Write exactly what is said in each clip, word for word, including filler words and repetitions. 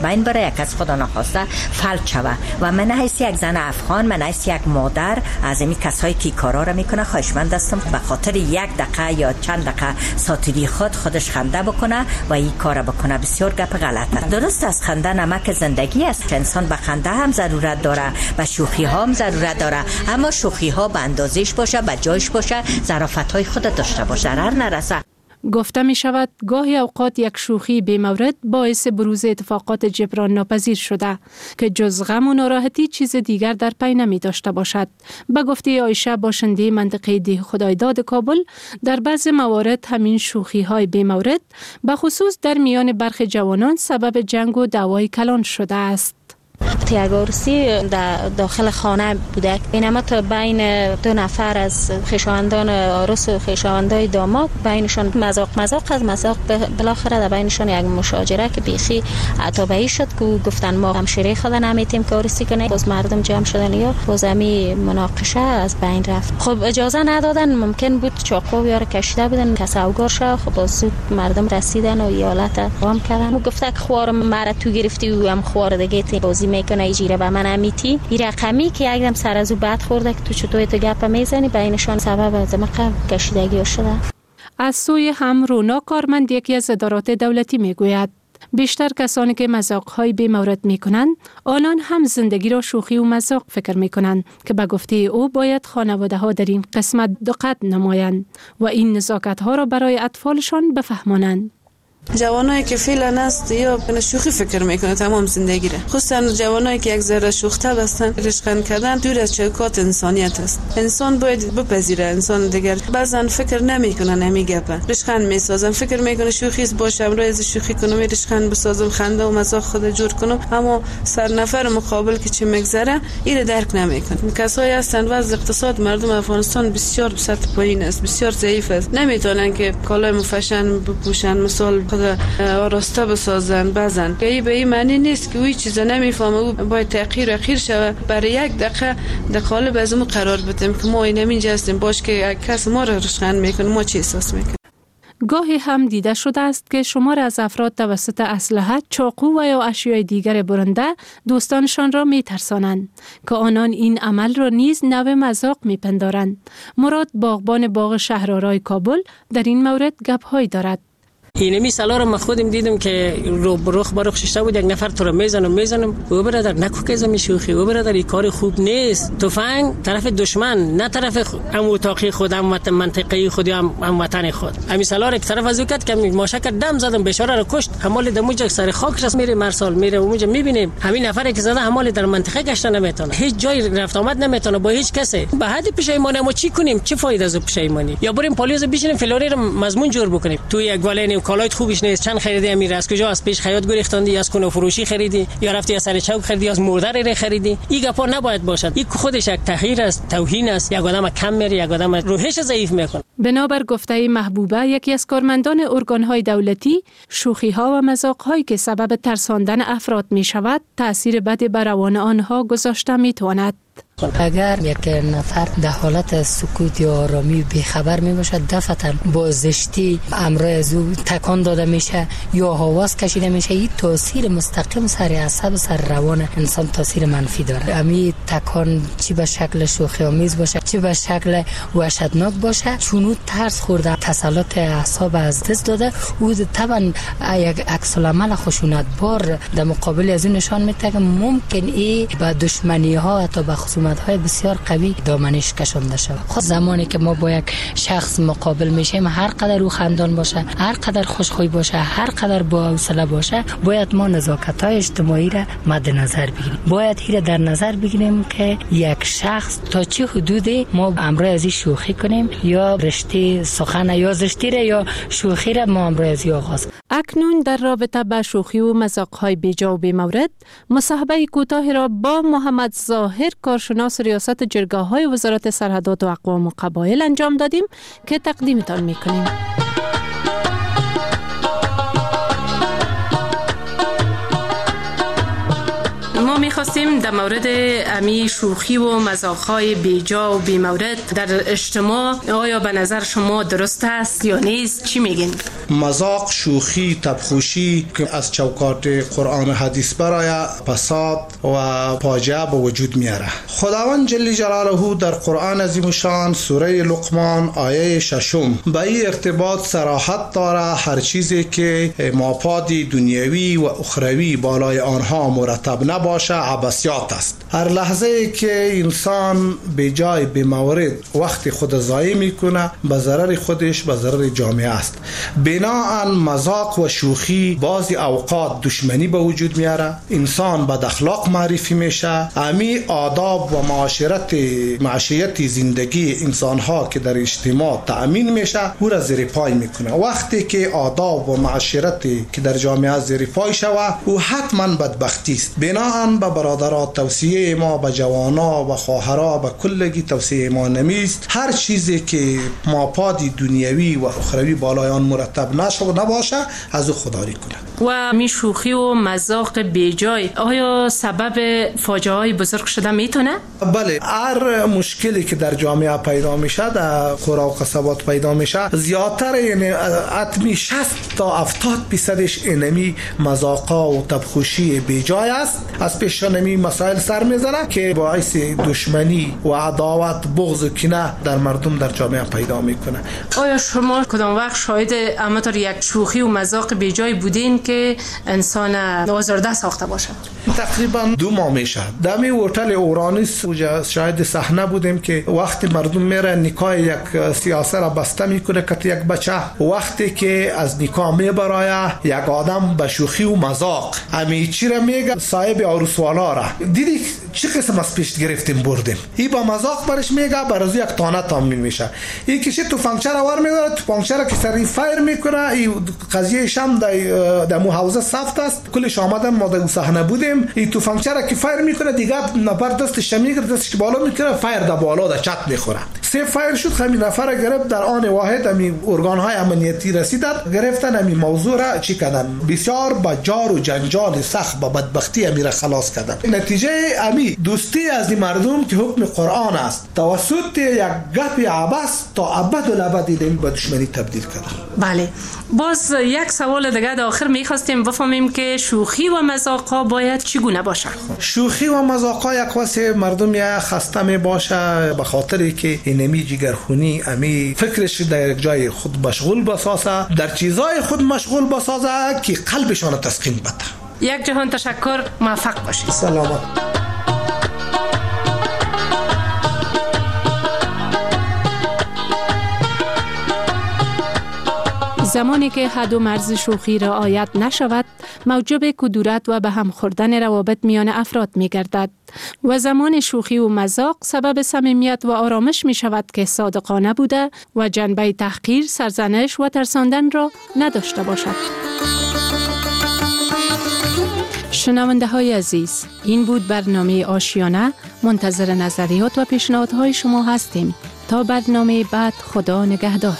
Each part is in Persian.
من برای یک از خدا نخواسته فلج شوه و من حیث یک زن افغان، من حیث یک مادر از این کسایی که کارا را میکنه خواهشمند هستم به خاطر یک دقیقه یا چند دقیقه ساتیری خود خودش خنده بکنه و این کارا بکنه. بسیار گپ غلطه. درست است خنده نمک زندگی است. انسان به خنده هم ضرورت داره، به شوخی ها هم ضرورت داره، اما شوخی ها به اندازهش باشه، به جایش باشه، ظرافت های خود داشته باشه، ضرر نرسه. گفته می شود گاهی اوقات یک شوخی بی مورد باعث بروز اتفاقات جبران ناپذیر شده که جز غم و ناراحتی چیز دیگر در پی نمی داشته باشد. به گفته عایشه باشنده منطقه ده خدایداد کابل، در بعض موارد همین شوخی های بی مورد به خصوص در میان برخی جوانان سبب جنگ و دعوای کلان شده است. یک عروسی در داخل خانه بوده، اینما تا بین دو نفر از خویشاوندان عروس و خویشاوندای داماد بینشان مذاق مذاق از مذاق بالاخره در بینشان یک مشاجره که بیخی عتابی شد که گفتن ما همشیره خود نمیتیم که عروسی کنه. باز مردم جمع شدن یا باز همی مناقشه از بین رفت. خب اجازه ندادن، ممکن بود چاقو یار کشیده بودن که سوگار شد. خب باز زود مردم رسیدن و ایالت قام کردن. گفته که خوار مرا تو گرفتی و هم خوار دیگه تی بازی میکنه ایجیره به من امیتی این رقمی که یکدم سر از او بد خورده که تو چطوری تو گپ میزنی بینشان سبب از مقام کشیدگی شده. از سوی هم رونا کارمند یکی از ادارات دولتی میگوید بیشتر کسانی که مذاق‌های بی مورد میکنند آنان هم زندگی را شوخی و مذاق فکر میکنند که به گفته او باید خانواده‌ها در این قسمت دقت نمایند و این نزاکت‌ها را برای اطفالشان بفهمانند. جوانایی که فعلا است یا به شوخی فکر میکنه تمام زندگی را، خصوصا جوانایی که یک ذره شوخ‌طبع هستن، رشقن کردن دور از چوکات انسانیت است. انسان باید بپذیره انسان دیگر. بعضن فکر نمیکنن نمیگپن، رشقن میسازن، فکر میکنه شوخی است باشه امروز از شوخی کنم رشقن بسازم خنده و مزاح خود جور کنم، اما سر نفر مقابل که چی میگذره این درک نمیکنه. کسایی هستن وضع اقتصاد مردم افغانستان بسیار سطح پایین است، بسیار ضعیف است، نمیتونن که کالای مفشن بپوشن، مثال خود آراسته بسازن بزن. که به این معنی نیست که اوی چیزا نمیفهمه او باید تغییر اخیر شوه. برای یک دقیقه در قالب از ما قرار بدیم که ما اینجا هستیم، باش که کس ما را رشقن میکنه ما چی احساس میکنیم. گاهی هم دیده شده است که شمار از افراد توسط اسلحه، چاقو و یا اشیاء دیگر برنده دوستانشان را میترسانند که آنان این عمل را نیز نوع مذاق میپندارند. مراد باغبان باغ شهرآرای کابل در این مورد گپ‌هایی دارد. اینمی سالا رو ما خودم دیدم که رو بروخ بروخ ششته بود، یک نفر تو رو میزنم میزنم او برادر نکو که زمی شوخی، او برادر این کار خوب نیست، تفنگ طرف دشمن نه طرف ام اتاقی خود ام منطقه خود ام ام وطن خود. همین سالا رو طرف از وقت که ماشک دم زدم بیچاره رو کشت، حمال دموج سر خاک رس میره مرسال میره اونجا میبینیم همین نفری که زده حمال در منطقه گشته نمیتونه، هیچ جای رفت آمد نمیتونه با هیچ کسی. به حد پشیمانی ما چی کنیم؟ چه فایده از پشیمانی؟ یا بریم پلیس بشینیم فلانی رو مضمون جور بکنیم. تو یک گالین کالایت خوبش نیست، چند خریدی امیر از کجا از پیش خیاط گریختاندی، از کنه فروشی خریدی یا رفتی از سر چوک خریدی، از مردر ری خریدی. این گپا نباید باشد. این خودش یک تحقیر است، توهین است، یک آدم کم میره، یک آدم روحش ضعیف میکنه. بنابر گفته محبوبه یکی از کارمندان ارگان‌های دولتی، شوخی‌ها و مذاق‌هایی که سبب ترساندن افراد می‌شود، تأثیر بدی بر روان آنها گذاشته می‌تواند. اگر یک نفر در حالت سکوت یا آرامی بیخبر می باشد، دفعتا با زشتی امر از او تکان داده میشه یا حواس کشیده میشه، این تاثیر مستقیم سر اعصاب سر روان انسان تاثیر منفی داره. امی تکان چی به شکل شوخی آمیز باشه چی به شکل وحشتناک باشه، چون او ترس خورده، تسلط اعصاب از دست داده، او طبعا یک عکس العمل خشونت بار در مقابل از اون نشان میده که ممکن ای به دشمنی ها تا به خصومت های بسیار قوی دامنش کشانده شود. خود زمانی که ما با یک شخص مقابل میشیم، هر قدر او خندان باشه، هر قدر خوشخوی باشه، هر قدر با حوصله باشه، باید ما نزاکت های اجتماعی را مد نظر بگیریم. باید این در نظر بگیریم که یک شخص تا چه حدودی ما امروز از شوخی کنیم یا رشته سخن یا زشتی را یا شوخی را ما امروز از آغاز. اکنون در رابطه با شوخی و مذاق‌های بیجا و بی‌مورد مصاحبه کوتاهی را با محمد ظاهر، کارشناس ریاست جرگه‌های وزارت سرحدات و اقوام و قبایل انجام دادیم که تقدیمتان می‌کنیم. ما می‌خوایم میخواستیم در مورد امی شوخی و مذاق‌های بیجا و بی‌مورد در اجتماع آیا به نظر شما درست است یا نیست؟ چی میگین؟ مذاق، شوخی، تبخوشی که از چوکات قرآن و حدیث برای فساد و فاجعه به وجود میاره. خداوند جل جلاله در قرآن عظیم شان سوره لقمان آیه ششم به این ارتباط صراحت داره هر چیزی که مفاد دنیوی و اخروی بالای آنها مرتب نباشه عبثیات است. هر لحظه که انسان به جای به مورد وقت خود ضایع میکنه به ضرر خودش به ضرر جامعه است. بناهن مذاق و شوخی بعضی اوقات دشمنی به وجود میاره، انسان بد اخلاق معرفی میشه، امی آداب و معاشرت معیشت زندگی انسان ها که در اجتماع تأمین میشه او را زیر پای میکنه. وقتی که آداب و معاشرتی که در جامعه زیر پای شوه او حتما بدبختی است. بناهن به برادرات توصیه ما به جوانا و خواهرها به کلگی توصیه ما نمیست هر چیزی که مفاد دنیوی و اخروی بالای آن مرتب نشه و نباشه از او خودداری کنه. و می شوخی و مذاق بیجای آیا سبب فاجعه های بزرگ شده میتونه؟ بله، هر مشکلی که در جامعه پیدا میشه در قرى و قصبات پیدا میشه زیادتر یعنی حتمی شصت تا هفتاد درصدش اینمی مذاقا و تبخوشی بیجای است. از پیش نمی مسائل سر میزنه که باعث دشمنی و عداوت بغض و کینه در مردم در جامعه پیدا میکنه. آیا شما کدام وقت شاهد امطور یک شوخی و مذاق بیجای بودین که انسان آزرده ساخته باشه؟ تقریبا دو ماه میشه در می هتل اورانیس شاهد صحنه بودیم که وقتی مردم میره نکاح یک سیاسه را بسته میکنه که یک بچه وقتی که از نکاح میبرایه یک آدم به شوخی و مذاق امی چی را میگه صاحب عروسوالا را دیدی چه قسم از پیش گرفتیم بردیم ای با مذاق برش میگه برازو یک تانه تامین میشه ای کشی تو فنکچر وار میداره تو فنکچر که سری فایر میکنه ای قضیه شم در در مو حوزه سفت است کلش آمدن ما در صحنه بودیم ای تو فنکچر که فایر میکنه دیگه نفر دستش میگیره دستش بالا میکنه فایر در بالا در چت میخوره سه فایر شد همین نفر گرفت در آن واحد همین ارگان های امنیتی رسیدن گرفتن همین موضوع را چی کردن بسیار با جار و جنجال سخت با بدبختی امیر خلاص کردن. نتیجه امی دوستی از این مردم که حکم قرآن است توسط یک گپ عباس تا ابد و الابد این به دشمنی تبدیل کردن. بله، باز یک سوال دیگه در آخر می‌خواستیم بفهمیم که شوخی و مذاق‌ها باید چگونه باشه؟ شوخی و مذاق‌ها یک واسه مردم یا خسته می باشه به خاطری که اینمی جگرخونی امی فکرش در یک جای خود مشغول بسازه در چیزای خود مشغول بسازه که قلبشان تسکین بده. یک جهان تشکر، موفق باشید. سلامت. زمانی که حد و مرز شوخی رعایت نشود موجب کدورت و به هم خوردن روابط میان افراد می گردد و زمان شوخی و مذاق سبب صمیمیت و آرامش می شود که صادقانه بوده و جنبه تحقیر، سرزنش و ترساندن را نداشته باشد. شنونده های عزیز، این بود برنامه آشیانه. منتظر نظریات و پیشنهادهای شما هستیم. تا برنامه بعد، خدا نگهدار.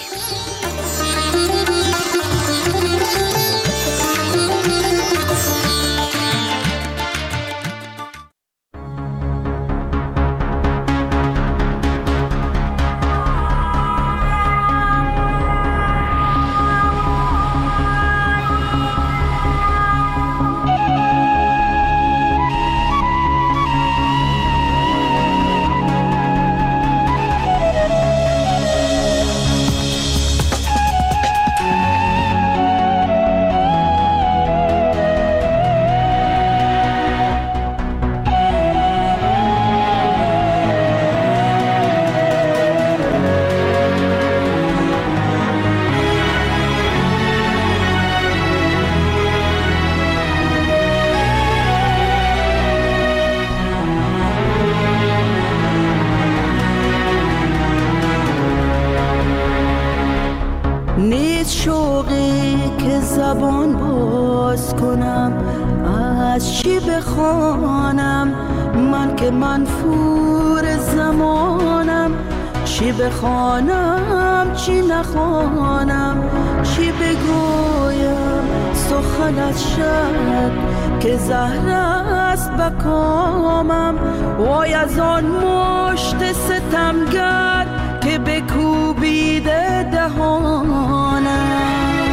زبان باز کنم از چی بخوانم من که منفور زمانم چی بخوانم چی نخوانم چی بگویم سخنت شد که زهره است بکامم، وای از آن مشت ستمگر که بکوبیده دهانم.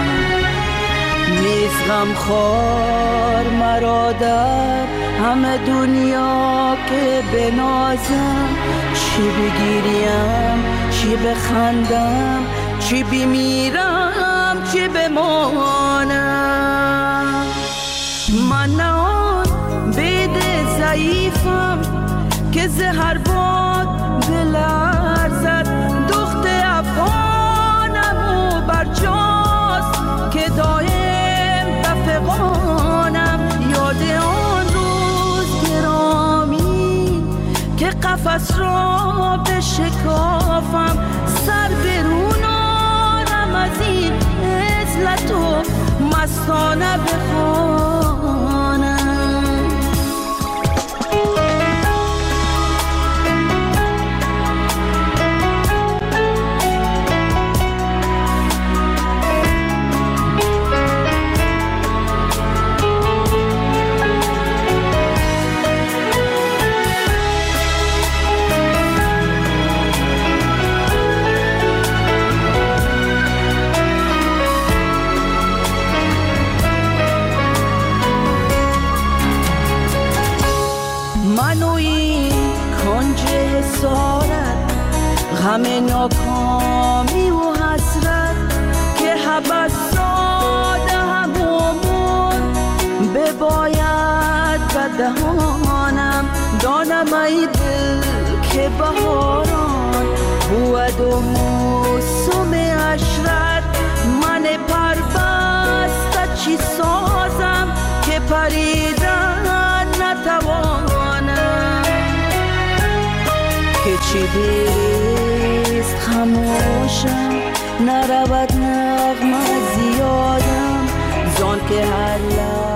نیست غمخوار مرا در همه دنیا که بنازم، چی بگیریم چی بخندم، چی بمیرم چی بمانم. من نه آن بید ضعیفم که زهر باد بلرزد، دخت افغانم و برجاست که دایم بفغانم. یاد آن روز گرامی که قفس را بشکافم، سر برون آرم از این عزلت و مستانه بخوانم. غم ناکامی و حسرت که حبس داده همون بباید بدهانم. دانم ای دل که بهاران بود و موسم عشرت، من پربسته چی سازم که پریدن نتوانم. که چی بیست خموشم نرود نغمه زیادم، زان که هر لحظه